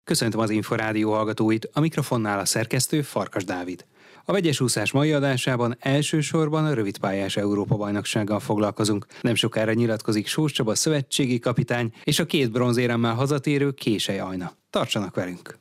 Köszöntöm az Inforádió hallgatóit, a mikrofonnál a szerkesztő Farkas Dávid. A vegyes úszás mai adásában elsősorban a rövidpályás Európa-bajnoksággal foglalkozunk. Nem sokára nyilatkozik Sós Csaba szövetségi kapitány és a 2 bronzéremmel hazatérő Késely Ajna. Tartsanak velünk!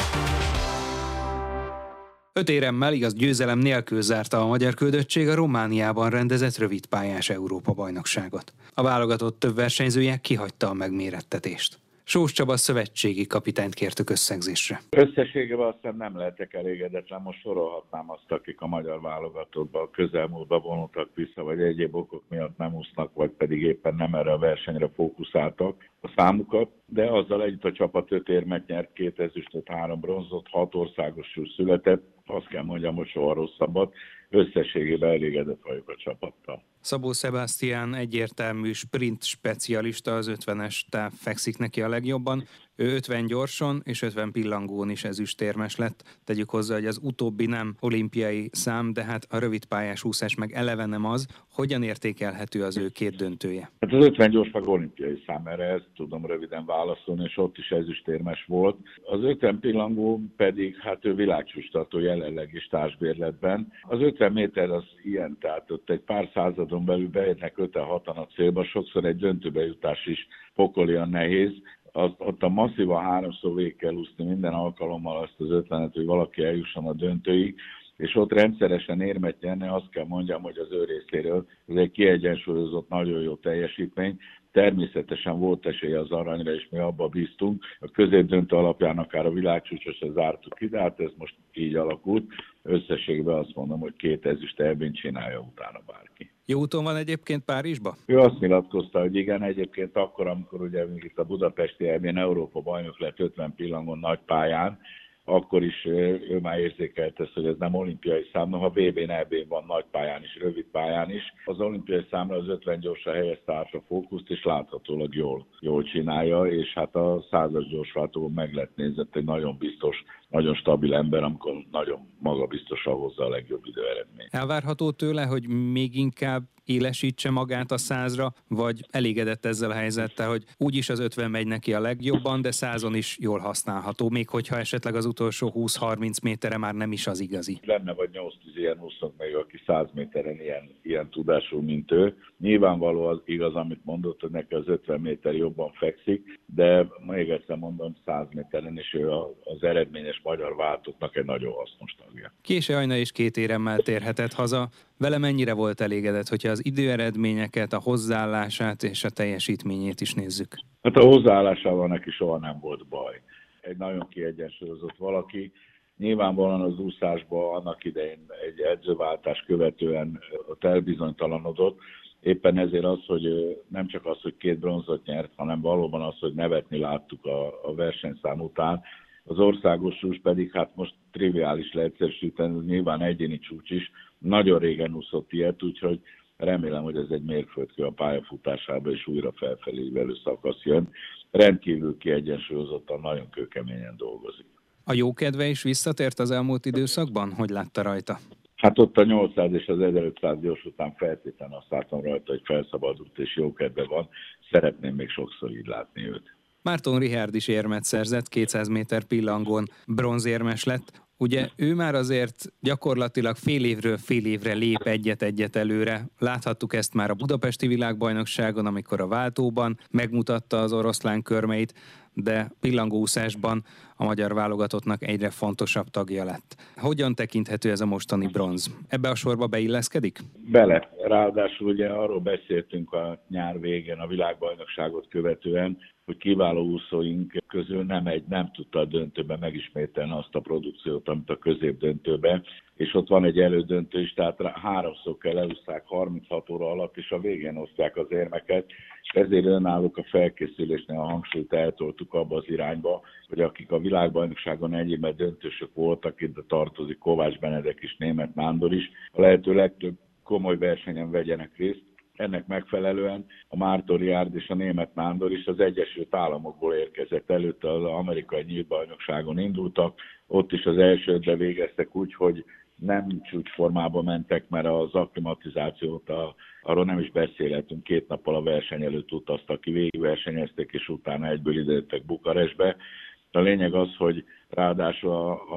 5 éremmel, igaz győzelem nélkül zárta a magyar küldöttség a Romániában rendezett rövidpályás Európa-bajnokságot. A válogatott több versenyzője kihagyta a megmérettetést. Sós Csaba szövetségi kapitányt kértük összegzésre. Összességében aztán nem lehetek elégedetlen, most sorolhatnám azt, akik a magyar válogatottban közelmúltban vonultak vissza, vagy egyéb okok miatt nem úsznak, vagy pedig éppen nem erre a versenyre fókuszáltak a számukat, de azzal együtt a csapat 5 érmet nyert, 2 ezüstöt, 3 bronzot, 6 országosul született, azt kell mondjam, hogy soha rosszabbat, összességében elégedett vagyok a csapattal. Szabó Sebastian egyértelmű sprint specialista, az 50-es táv fekszik neki a legjobban. Ő 50 gyorson és 50 pillangón is ezüstérmes lett. Tegyük hozzá, hogy az utóbbi nem olimpiai szám, de hát a rövidpályás úszás meg eleve nem az. Hogyan értékelhető az ő 2 döntője? Hát az 50 gyors meg olimpiai szám, erre ezt tudom röviden válaszolni, és ott is ezüstérmes volt. Az 50 pillangó pedig, hát ő világcsúcstartó jelenleg is társbérletben. Az 50 méter az ilyen, tehát ott egy pár századon belül beérnek 5-6-an a célba, sokszor egy döntőbe jutás is pokolian nehéz. Ott a masszívan 3-szor végig kell úszni minden alkalommal azt az 50-et, hogy valaki eljusson a döntőig, és ott rendszeresen érmet nyerni, azt kell mondjam, hogy az ő részéről ez egy kiegyensúlyozott, nagyon jó teljesítmény. Természetesen volt esélye az aranyra, és mi abba bíztunk. A középdöntő alapján akár a világcsúcsosra zártuk ki, de hát ez most így alakult. Összességben azt mondom, hogy 2 ezüst EB-n csinálja utána bárki. Jó úton van egyébként Párizsba? Ő azt nyilatkozta, hogy igen, egyébként akkor, amikor ugye itt a budapesti EB-n Európa bajnok lett 50 pillangon nagy pályán, akkor is ő már érzékelte ezt, hogy ez nem olimpiai szám, noha VB-n, EB-n van nagy pályán is, rövid pályán is. Az olimpiai számra az 50 gyorsan helyezte át a fókuszt, és láthatólag jól csinálja, és hát a 100-as gyorsváltóban meg lett nézett egy nagyon biztos, nagyon stabil ember, amikor nagyon magabiztosan hozza a legjobb időeredményt. Elvárható tőle, hogy még inkább élesítse magát a 100-ra, vagy elégedett ezzel a helyzettel, hogy úgyis az 50 megy neki a legjobban, de 100-on is jól használható, még hogyha esetleg az utolsó 20-30 méterre már nem is az igazi. Lenne vagy 8-10 ilyen úszók még, aki 100 méteren ilyen tudású, mint ő. Nyilvánvaló az igaz, amit mondott, hogy neki az 50 méter jobban fekszik, de még egyszer mondom, 100 méteren is ő az eredményes magyar váltóknak egy nagyon hasznos tagja. Késely Ajna is 2 éremmel térhetett haza. Vele mennyire volt elégedett, hogyha az időeredményeket, a hozzáállását és a teljesítményét is nézzük? Hát a hozzáállásával neki soha nem volt baj. Egy nagyon kiegyensúlyozott valaki. Nyilvánvalóan az úszásban annak idején egy edzőváltás követően ott elbizonytalanodott. Éppen ezért az, hogy nem csak az, hogy 2 bronzot nyert, hanem valóban az, hogy nevetni láttuk a versenyszám után. Az országos csúcs pedig, hát most triviális leegyszerűsíteni, nyilván egyéni csúcs is. Nagyon régen úszott ilyet, úgyhogy remélem, hogy ez egy mérföldkő a pályafutásában, és újra felfelé ívelő szakasz jön. Rendkívül kiegyensúlyozottan, nagyon kőkeményen dolgozik. A jókedve is visszatért az elmúlt időszakban? Hogy látta rajta? Hát ott a 800 és az 1500 gyors után feltétlenül azt látom rajta, hogy felszabadult és jókedve van. Szeretném még sokszor így látni őt. Márton Richárd is érmet szerzett, 200 méter pillangón bronzérmes lett. Ugye ő már azért gyakorlatilag fél évre lép egyet előre. Láthattuk ezt már a budapesti világbajnokságon, amikor a váltóban megmutatta az oroszlán körmeit, de pillangóúszásban a magyar válogatottnak egyre fontosabb tagja lett. Hogyan tekinthető ez a mostani bronz? Ebbe a sorba beilleszkedik? Bele. Ráadásul ugye arról beszéltünk a nyár végén a világbajnokságot követően, hogy kiváló úszóink közül nem tudta a döntőben megismételni azt a produkciót, amit a középdöntőben, és ott van egy elődöntő is, tehát 3-szor kell elúszták 36 óra alatt, és a végén osztják az érmeket, és ezért önállók a felkészülésnél a hangsúlyt eltoltuk abba az irányba, hogy akik a világbajnokságon egyébben döntősök voltak, itt tartozik Kovács Benedek és Németh Nándor is, a lehető legtöbb komoly versenyen vegyenek részt. Ennek megfelelően a Márton Richárd és a Németh Nándor is az Egyesült Államokból érkezett, előtte az amerikai nyíltbajnokságon indultak, ott is az elsődbe végeztek úgy, hogy nem csúcsformába mentek, mert az akklimatizációt, arról nem is beszélhetünk, 2 nappal a verseny előtt utaztak ki, végigversenyeztek, és utána egyből idejöttek Bukarestbe. A lényeg az, hogy ráadásul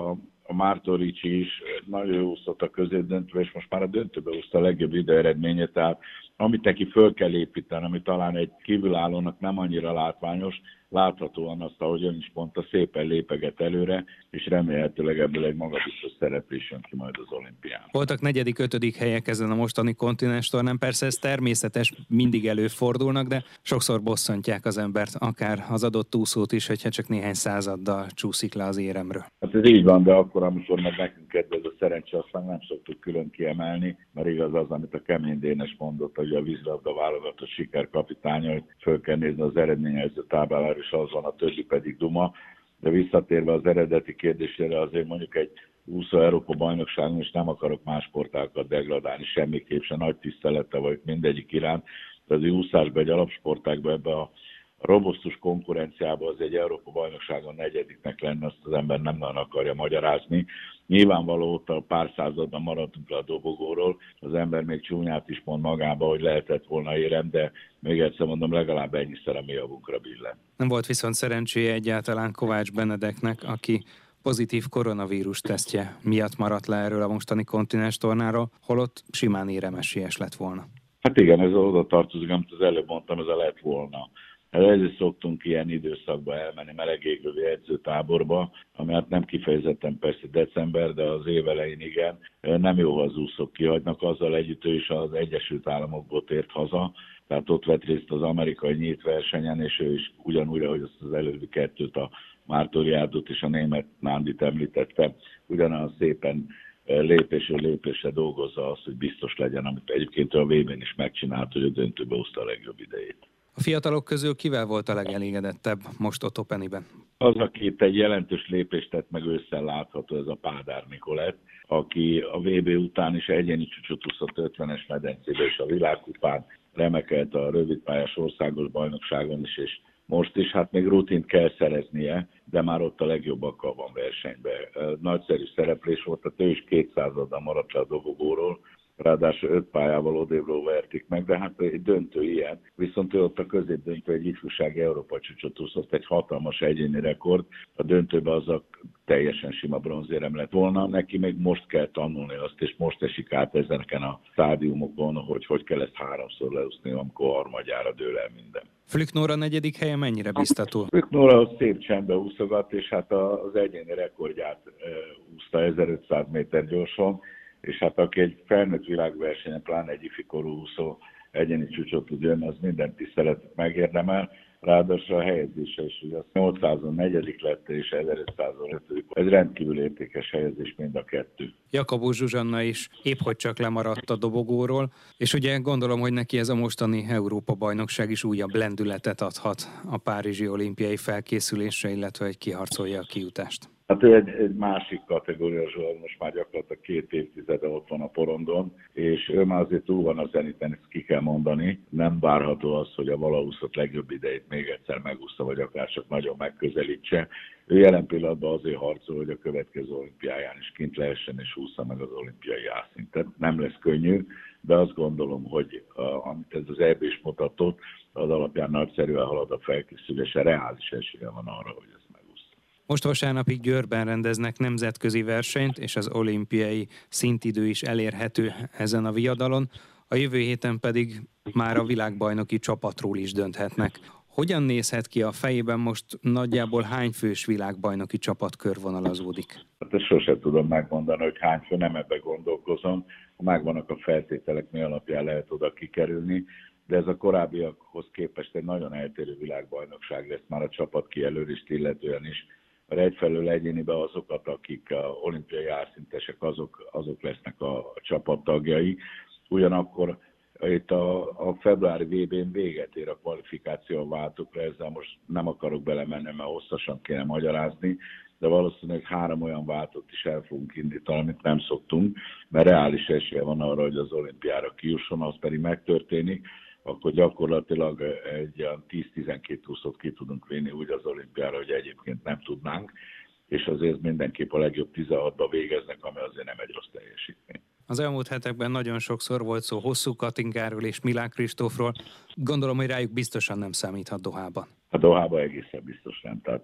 a Márton Ricsi is nagyon jó úszott a középdöntőbe, és most már a döntőbe úszta a legjobb időeredménye, tehát amit neki föl kell építeni, ami talán egy kívülállónak nem annyira látványos, láthatóan azt, ahogy ön is mondta, szépen lépeget előre, és remélhetőleg ebből egy magabiztos szereplés jön ki majd az olimpián. Voltak 4., 5. helyek ezen a mostani kontinens tornán, persze ez természetes, mindig előfordulnak, de sokszor bosszantják az embert, akár az adott úszót is, hogyha csak néhány századdal csúszik le az éremről. Hát ez így van, de akkor, amikor meg nekünk kedvez a szerencse, azt már nem szoktuk külön kiemelni, mert igaz az, amit a Kemény Dénes mondott, hogy a vízilabda válogatott sikerkapitánya, hogy föl kell nézni az eredményező táblára, és az van, a többi pedig duma. De visszatérve az eredeti kérdésére, azért mondjuk egy úszó Európa bajnokságon, és nem akarok más sportákat degradálni, semmiképp se, nagy tisztelete vagy mindegyik iránt, de az úszásban, egy alapsportákban, ebbe a robusztus konkurenciában az egy Európa bajnokságon 4. lenne, azt az ember nem nagyon akarja magyarázni. Nyilvánvaló ott a pár században maradtunk le a dobogóról, az ember még csúnyát is mond magába, hogy lehetett volna érem, de még egyszer mondom, legalább ennyiszer a mi javunkra billen. Nem volt viszont szerencséje egyáltalán Kovács Benedeknek, aki pozitív koronavírus tesztje miatt maradt le erről a mostani kontinens tornáról, holott simán éremesélyes lett volna. Hát igen, ez oda tartozik, amit az előbb mondtam, ez a lett volna. Ezért szoktunk ilyen időszakba elmenni melegéglői edzőtáborba, ami hát nem kifejezetten persze december, de az év elején igen. Nem jó, ha az úszók kihagynak, azzal együtt ő is az Egyesült Államokból tért haza, tehát ott vett részt az amerikai nyílt versenyen, és ő is ugyanúgy, ahogy azt az előbbi kettőt, a Márton és a német Nándit említette, ugyanolyan szépen lépésről lépésre dolgozza azt, hogy biztos legyen, amit egyébként a VB-n is megcsinált, hogy a döntőbe hozta a legjobb idejét. A fiatalok közül kivel volt a legelégedettebb most Otto Pennyben? Az, aki itt egy jelentős lépést tett meg ősszel látható, ez a Pádár Nikolett, aki a VB után is egyéni csúcsot úszott 50-es medencébe, és a világkupán remekelt a rövidpályás országos bajnokságon is, és most is, hát még rutint kell szereznie, de már ott a legjobbakkal van versenyben. Nagyszerű szereplés volt, tehát ő is 200-addal maradt le a dobogóról, ráadásul 5 pályával odébről verték meg, de hát egy döntő ilyen. Viszont ő ott a középdöntő egy ifjúsági Európa csúcsot úszott, egy hatalmas egyéni rekord. A döntőben az a teljesen sima bronzérem lett volna. Neki még most kell tanulni azt, és most esik át ezeken a stádiumokon, hogy kell ezt 3-szor leúszni, amikor harmadjára dől el minden. Flük Nóra 4. helye mennyire biztató? Flük Nóra szép csendben úszogat, és hát az egyéni rekordját úszta 1500 méter gyorsan, és hát aki egy felnőtt világversenyen, pláne egy ifikorú úszó egyéni csúcsot tud jönni, az minden tiszteletet megérdemel. Ráadásul a helyezése is, ugye az 800-on 4. lett, és 1500-on 5. Ez rendkívül értékes helyezés mind a kettő. Jakabos Zsuzsanna is épp hogy csak lemaradt a dobogóról, és ugye gondolom, hogy neki ez a mostani Európa-bajnokság is újabb lendületet adhat a párizsi olimpiai felkészülésre, illetve hogy kiharcolja a kijutást. Hát ő egy másik kategória zsolog, most már gyakorlatilag 2 évtizede ott van a porondon, és ő már azért túl van a zeniten, ezt ki kell mondani. Nem várható az, hogy a valaúszott legjobb idejét még egyszer megúszta, vagy akár csak nagyon megközelítse. Ő jelen pillanatban azért harcol, hogy a következő olimpiáján is kint lehessen, és ússza meg az olimpiai ászintet. Nem lesz könnyű, de azt gondolom, hogy amit ez az EB is mutatott, az alapján nagyszerűen halad a felkészülése, reális esélye van arra, hogy ez megúszta. Most vasárnapig Győrben rendeznek nemzetközi versenyt, és az olimpiai szintidő is elérhető ezen a viadalon. A jövő héten pedig már a világbajnoki csapatról is dönthetnek. Hogyan nézhet ki a fejében most, nagyjából hány fős világbajnoki csapat körvonalazódik? Hát ezt sosem tudom megmondani, hogy hány fő, nem ebbe gondolkozom. Megvannak a feltételek, mi alapján lehet oda kikerülni, de ez a korábbiakhoz képest egy nagyon eltérő világbajnokság lesz már a csapat kijelölést illetően is. Mert egyfelől egyéniben azokat, akik a olimpiai árszintesek, azok lesznek a csapattagjai. Ugyanakkor itt a februári VB-n véget ér a kvalifikáció a váltókra, ezzel most nem akarok belemenni, mert hosszasan kéne magyarázni, de valószínűleg 3 olyan váltót is el fogunk indítani, amit nem szoktunk, mert reális esélye van arra, hogy az olimpiára kijusson, az pedig megtörténik, akkor gyakorlatilag egy 10-12 úszót ki tudunk vinni úgy az olimpiára, hogy egyébként nem tudnánk, és azért mindenképp a legjobb 16-ba végeznek, ami azért nem egy rossz teljesítmény. Az elmúlt hetekben nagyon sokszor volt szó Hosszú Katinkáról és Milák Kristófról. Gondolom, hogy rájuk biztosan nem számíthat Dohában. A Dohában egészen biztos nem. Tehát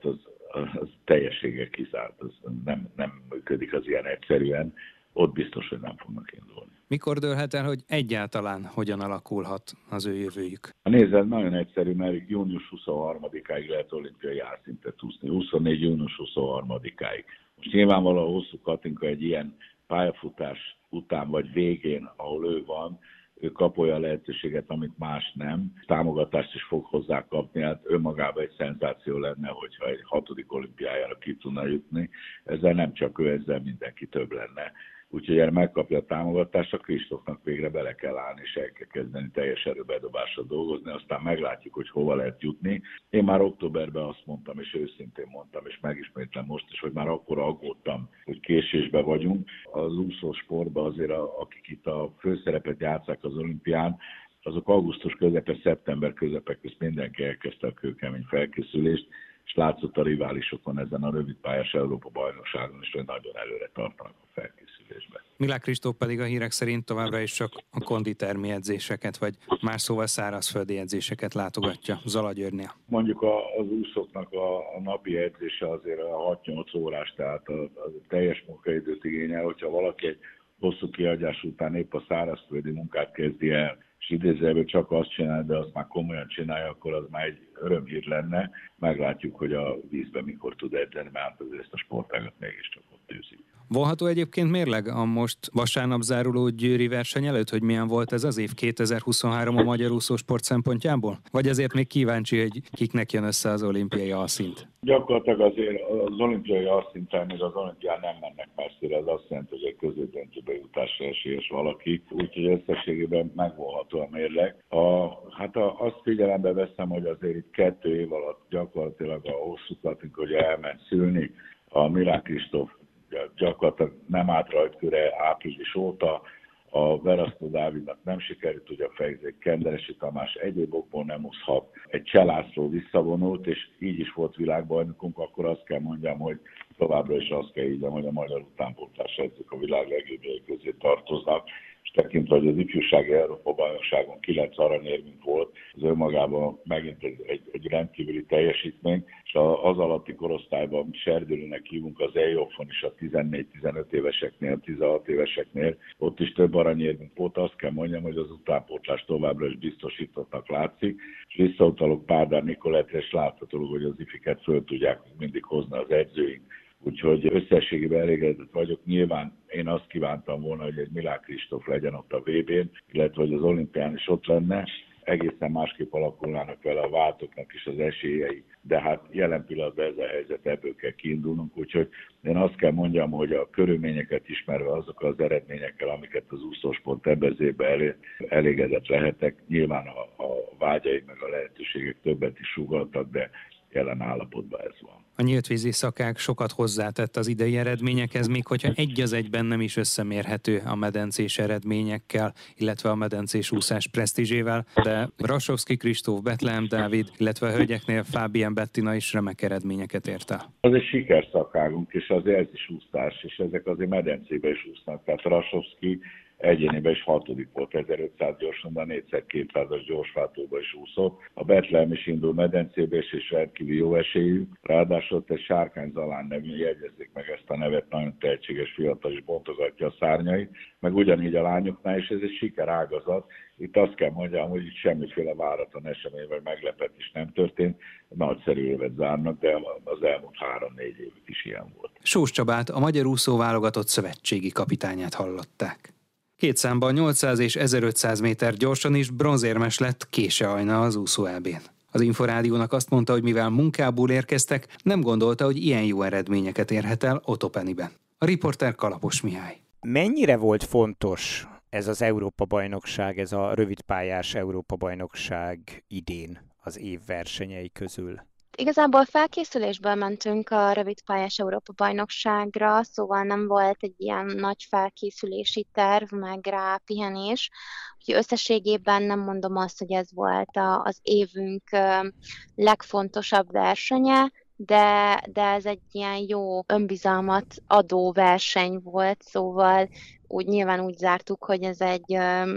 az teljességgel kizárt, az nem működik az ilyen egyszerűen, ott biztos, hogy nem fognak indulni. Mikor dőlhet el, hogy egyáltalán hogyan alakulhat az ő jövőjük? Nézd, nagyon egyszerű, mert június 23-áig lehet olimpiai árszintet úszni, 24. június 23-áig. Most nyilvánvalóan hosszú Katinka egy ilyen pályafutás után vagy végén, ahol ő van, ő kap olyan lehetőséget, amit más nem. Támogatást is fog hozzá kapni, hát önmagában egy szenzáció lenne, hogyha egy 6. olimpiájára ki tudna jutni. Ezzel nem csak ő, ezzel mindenki több lenne. Úgyhogy erre megkapja a támogatást, a Kristófnak végre bele kell állni, és el kell kezdeni teljes erőbedobásra dolgozni, aztán meglátjuk, hogy hova lehet jutni. Én már októberben azt mondtam, és őszintén mondtam, és megismétlem most is, hogy már akkor aggódtam, hogy késésben vagyunk. Az úszósportban azért, akik itt a főszerepet játsszák az olimpián, azok augusztus közepe, szeptember közepe közt mindenki elkezdte a kőkemény felkészülést, és látszott a riválisokon ezen a rövidpályás Európa-bajnokságon is, hogy nagyon előre tartanak a felkészülésben. Milák Kristóf pedig a hírek szerint továbbra is csak a konditermi edzéseket, vagy más szóval szárazföldi edzéseket látogatja Zalagyőrnél. Mondjuk az úszóknak a napi edzése azért a 6-8 órás, tehát a teljes munkaidőt igényel, hogyha valaki egy hosszú kihagyás után épp a szárazföldi munkát kezdi el, és idézőjelben csak azt csinál, de azt már komolyan csinálja, akkor az már egy örömhír lenne. Meglátjuk, hogy a vízben mikor tud edzeni, mert azért ezt a sportágat mégiscsak ott űzik. Vonható egyébként mérleg a most vasárnap záruló győri verseny előtt, hogy milyen volt ez az év 2023 a magyar úszósport szempontjából? Vagy azért még kíváncsi, hogy kiknek jön össze az olimpiai alszint? Gyakorlatilag azért az olimpiai alszinten még az olimpián nem mennek messzire, ez azt jelenti, hogy egy középdöntőbe jutásra esélyes valaki, úgyhogy összességében megvonható a mérleg. Azt figyelembe veszem, hogy azért itt 2 év alatt gyakorlatilag a hosszú Katinka, hogy elment szülni, a Milák Kristóf gyakorlatilag nem állt rajtkőre április óta, a Verasztó Dávidnak nem sikerült, ugye a fejezék Kenderesi Tamás egyéb okból nem úszhat. Egy Cselászló visszavonult, és így is volt világbajnokunk, akkor azt kell mondjam, hogy továbbra is azt kell így, hogy a magyar utánpótlás edzők a világ legjobbjai közé tartoznak, és tekintve, hogy az ifjúsági Európa-bajnokságon 9 aranyérmünk volt, az önmagában megint egy rendkívüli teljesítmény, és az alatti korosztályban, amit serdülőnek hívunk, az EIOF-on is a 14-15 éveseknél, 16 éveseknél, ott is több aranyérmünk volt. Azt kell mondjam, hogy az utánpótlás továbbra is biztosítottnak látszik, és visszautalok Pádár Nikolettre, és látható, hogy az ifiket föl tudják mindig hozni az edzőink. Úgyhogy összességében elégedett vagyok. Nyilván én azt kívántam volna, hogy egy Milák Kristóf legyen ott a VB-n, illetve hogy az olimpián is ott lenne. Egészen másképp alakulnának vele a váltóknak is az esélyei, de hát jelen pillanatban ez a helyzet, ebből kell kiindulnunk. Úgyhogy én azt kell mondjam, hogy a körülményeket ismerve azokkal az eredményekkel, amiket az úszósport ebben az évben elégedett lehetek. Nyilván a vágyaik meg a lehetőségek többet is sugalltak, de jelen állapotban ez van. A nyíltvízi szakák sokat hozzátett az idei eredményekhez, még hogyha egy az egyben nem is összemérhető a medencés eredményekkel, illetve a medencés úszás presztízsével, de Rasovszky Kristóf, Betlehem Dávid, illetve a hölgyeknél Fábián Bettina is remek eredményeket ért el. Az egy sikerszakágunk, és azért ez is úszás, és ezek azért medencébe is úsznak. Tehát Rasovszky egyéniben is 6. volt 1500 gyorsan, de 4x200-as gyorsváltóba is úszott. A Betlehem is indul medencébe, és rendkívül jó esélyű. Ráadásul ott egy Sárkány Zalán nevű, jegyezzék meg ezt a nevet, nagyon tehetséges fiatal is bontogatja a szárnyait, meg ugyanígy a lányoknál, és ez egy sikerágazat. Itt azt kell mondjam, hogy itt semmiféle váratlan esemény vagy meglepetés nem történt. Nagyszerű évet zárnak, de az elmúlt 3-4 évük is ilyen volt. Sós Csabát, a magyar úszó válogatott szövetségi kapitányát hallották. Két számban 800 és 1500 méter gyorsan is bronzérmes lett Kése Ajna az úszó EB-n. Az Inforádiónak azt mondta, hogy mivel munkából érkeztek, nem gondolta, hogy ilyen jó eredményeket érhet el Otopeniben. A riporter Kalapos Mihály. Mennyire volt fontos ez az Európa-bajnokság, ez a rövidpályás Európa-bajnokság idén az év versenyei közül? Igazából felkészülésből mentünk a rövidpályás Európa-bajnokságra, szóval nem volt egy ilyen nagy felkészülési terv, meg rá pihenés. Úgyhogy összességében nem mondom azt, hogy ez volt az évünk legfontosabb versenye, de ez egy ilyen jó önbizalmat adó verseny volt, szóval nyilván úgy zártuk, hogy ez egy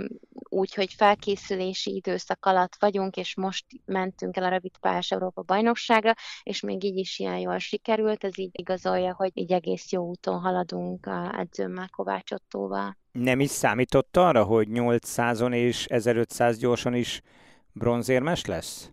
hogy felkészülési időszak alatt vagyunk, és most mentünk el a rövidpályás Európa-bajnokságra, és még így is ilyen jól sikerült, ez így igazolja, hogy így egész jó úton haladunk a edzőmmel, Kovács Ottóval. Nem is számított arra, hogy 800-on és 1500 gyorsan is bronzérmes lesz?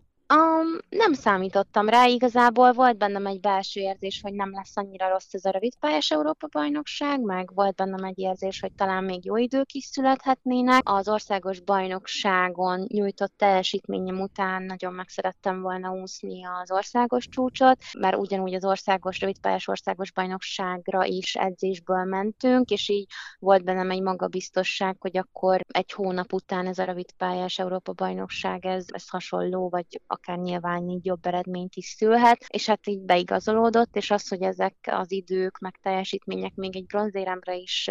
Nem számítottam rá, igazából volt bennem egy belső érzés, hogy nem lesz annyira rossz ez a rövidpályás Európa-bajnokság, meg volt bennem egy érzés, hogy talán még jó idők is születhetnének. Az országos bajnokságon nyújtott teljesítményem után nagyon meg szerettem volna úszni az országos csúcsot, mert ugyanúgy az rövidpályás országos bajnokságra is edzésből mentünk, és így volt bennem egy magabiztosság, hogy akkor egy hónap után ez a rövidpályás Európa-bajnokság, ez hasonló, vagy akár nyilván így jobb eredményt is szülhet, és hát így beigazolódott, és az, hogy ezek az idők, meg teljesítmények még egy bronzéremre is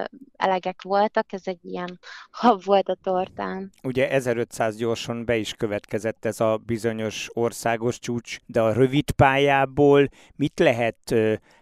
elegek voltak, ez egy ilyen hab volt a tortán. Ugye 1500 gyorsan be is következett ez a bizonyos országos csúcs, de a rövid pályából mit lehet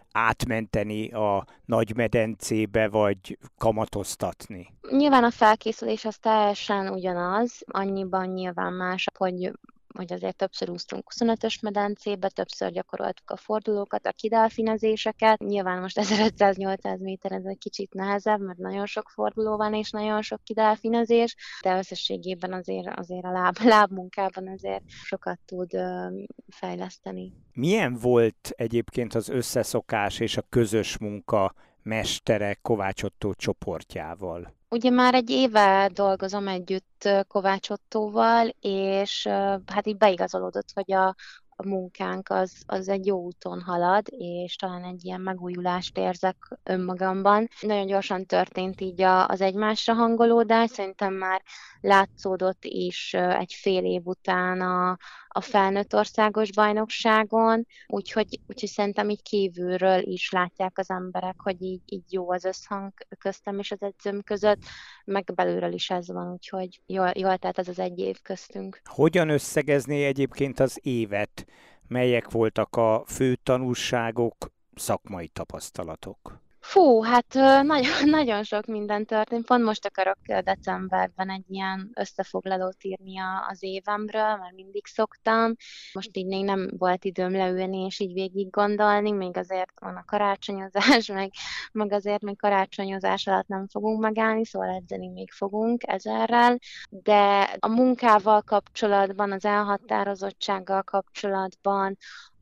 átmenteni a nagymedencébe, vagy kamatoztatni? Nyilván a felkészülés az teljesen ugyanaz, annyiban nyilván más, hogy azért többször úsztunk 25-ös medencébe, többször gyakoroltuk a fordulókat, a kidelfinezéseket. Nyilván most 1500-800 méter ez egy kicsit nehezebb, mert nagyon sok forduló van és nagyon sok kidelfinezés, de összességében azért a lábmunkában azért sokat tud fejleszteni. Milyen volt egyébként az összeszokás és a közös munka mestere Kovács Ottó csoportjával? Ugye már egy éve dolgozom együtt Kovács Ottóval, és hát így beigazolódott, hogy a munkánk az egy jó úton halad, és talán egy ilyen megújulást érzek önmagamban. Nagyon gyorsan történt így az egymásra hangolódás, szerintem már látszódott is egy fél év után a felnőtt országos bajnokságon, úgyhogy szerintem így kívülről is látják az emberek, hogy így jó az összhang köztem és az edzőm között, meg belülről is ez van, úgyhogy jól telt ez az egy év köztünk. Hogyan összegezné egyébként az évet? Melyek voltak a fő tanulságok, szakmai tapasztalatok? Hát nagyon sok minden történt. Pont most akarok decemberben egy ilyen összefoglalót írni az évemről, mert mindig szoktam. Most így még nem volt időm leülni és így végig gondolni, még azért van a karácsonyozás, meg azért még karácsonyozás alatt nem fogunk megállni, szóval edzeni még fogunk ezerrel. De a munkával kapcsolatban, az elhatározottsággal kapcsolatban,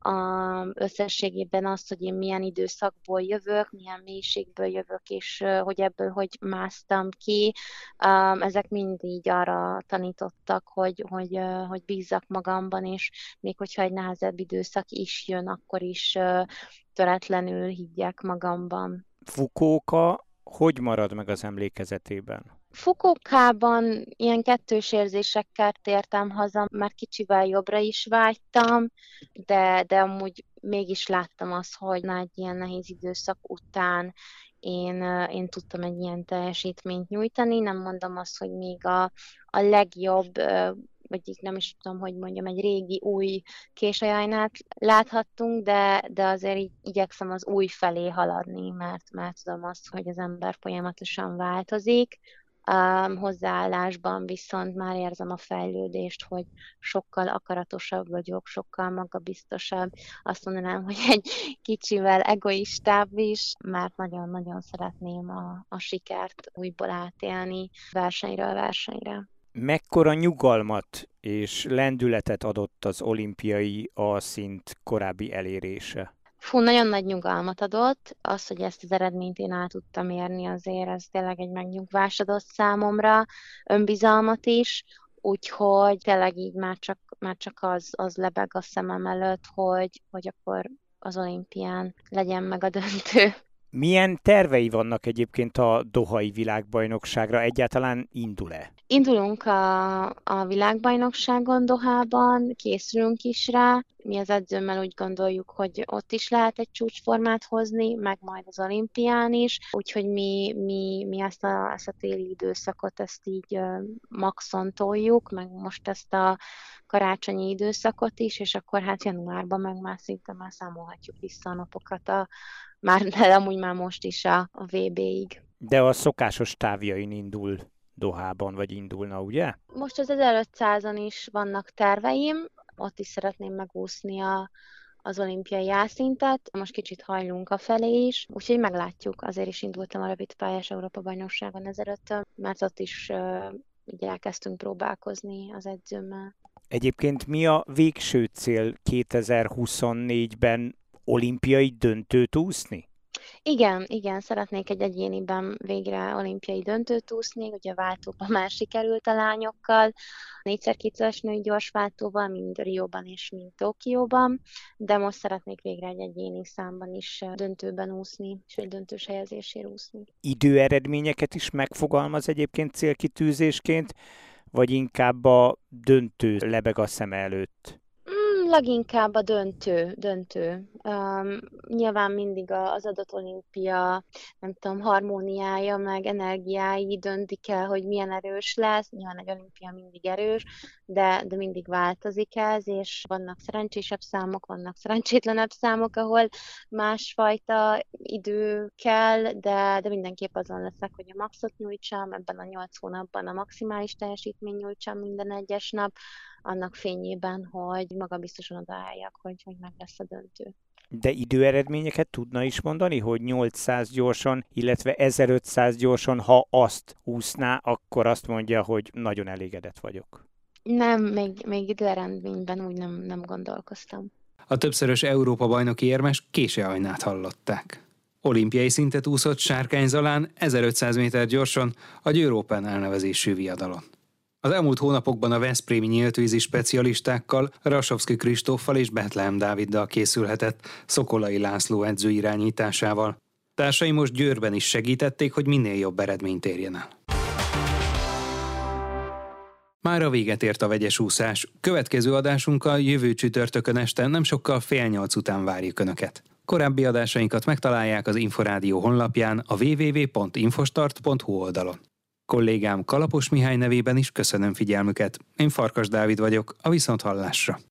összességében azt, hogy én milyen időszakból jövök, milyen mélységből jövök, és hogy ebből hogy másztam ki. Ezek mind így arra tanítottak, hogy bízzak magamban, és még hogyha egy nehezebb időszak is jön, akkor is töretlenül higgyek magamban. Fukuoka hogy marad meg az emlékezetében? Fukuokában ilyen kettős érzésekkel tértem haza, mert kicsivel jobbra is vágytam, de amúgy mégis láttam azt, hogy egy ilyen nehéz időszak után én tudtam egy ilyen teljesítményt nyújtani. Nem mondom azt, hogy még a legjobb, vagy így nem is tudom, hogy mondjam, egy régi új Késajajnát láthattunk, de azért így igyekszem az új felé haladni, mert tudom azt, hogy az ember folyamatosan változik. Hozzáállásban viszont már érzem a fejlődést, hogy sokkal akaratosabb vagyok, sokkal magabiztosabb. Azt mondanám, hogy egy kicsivel egoistább is, mert nagyon-nagyon szeretném a sikert újból átélni versenyről versenyre. Mekkora nyugalmat és lendületet adott az olimpiai alszint korábbi elérése? Nagyon nagy nyugalmat adott. Az, hogy ezt az eredményt én el tudtam érni, azért ez tényleg egy megnyugvás adott számomra, önbizalmat is, úgyhogy tényleg így már csak az lebeg a szemem előtt, hogy akkor az olimpián legyen meg a döntő. Milyen tervei vannak egyébként a dohai világbajnokságra? Egyáltalán indul-e? Indulunk a világbajnokságon Dohában, készülünk is rá. Mi az edzőmmel úgy gondoljuk, hogy ott is lehet egy csúcsformát hozni, meg majd az olimpián is. Úgyhogy mi ezt a téli időszakot ezt így maxon toljuk, meg most ezt a karácsonyi időszakot is, és akkor hát januárban meg már szinte már számolhatjuk vissza a napokat, de amúgy már most is a VB-ig. De a szokásos távjain indul Dohában, vagy indulna, ugye? Most az 1500-on is vannak terveim, ott is szeretném megúszni az olimpiai jászintet. Most kicsit hajlunk a felé is, úgyhogy meglátjuk. Azért is indultam a rövidpályás Európa-bajnokságon ezelőtt, mert ott is ugye elkezdtünk próbálkozni az edzőmmel. Egyébként mi a végső cél 2024-ben, olimpiai döntőt úszni? Igen, szeretnék egy egyéniben végre olimpiai döntőt úszni, ugye váltóban már sikerült a lányokkal, 4x200-as női gyorsváltóval, mind Rióban és mind Tokióban, de most szeretnék végre egy egyéni számban is döntőben úszni, és egy döntős helyezésért úszni. Időeredményeket is megfogalmaz egyébként célkitűzésként, vagy inkább a döntő lebeg a szeme előtt? Leginkább a döntő. Nyilván mindig az adott olimpia, nem tudom, harmóniája, meg energiái döntik el, hogy milyen erős lesz. Nyilván egy olimpia mindig erős, de mindig változik ez, és vannak szerencsésebb számok, vannak szerencsétlenebb számok, ahol másfajta idő kell, de mindenképp azon leszek, hogy a maxot nyújtsam, ebben a 8 hónapban a maximális teljesítmény nyújtsam minden egyes nap, annak fényében, hogy magabiztosan odaálljak, hogy meg lesz a döntő. De időeredményeket tudna is mondani, hogy 800 gyorsan, illetve 1500 gyorsan, ha azt úszná, akkor azt mondja, hogy nagyon elégedett vagyok. Nem, még időeredményben úgy nem gondolkoztam. A többszörös Európa-bajnoki érmes Kése Ajnát hallották. Olimpiai szintet úszott Sárkány Zalán 1500 méter gyorsan a Győr Open elnevezésű viadalon. Az elmúlt hónapokban a veszprémi nyíltvízi specialistákkal, Rasovszky Kristóffal és Betlehem Dáviddal készülhetett Szokolai László edző irányításával. Társai most Győrben is segítették, hogy minél jobb eredményt érjen el. Mára véget ért a vegyes úszás. Következő adásunkkal jövő csütörtökön este nem sokkal 7:30 után várjuk Önöket. Korábbi adásainkat megtalálják az Inforádió honlapján a www.infostart.hu oldalon. Kollégám Kalapos Mihály nevében is köszönöm figyelmüket. Én Farkas Dávid vagyok, a viszonthallásra.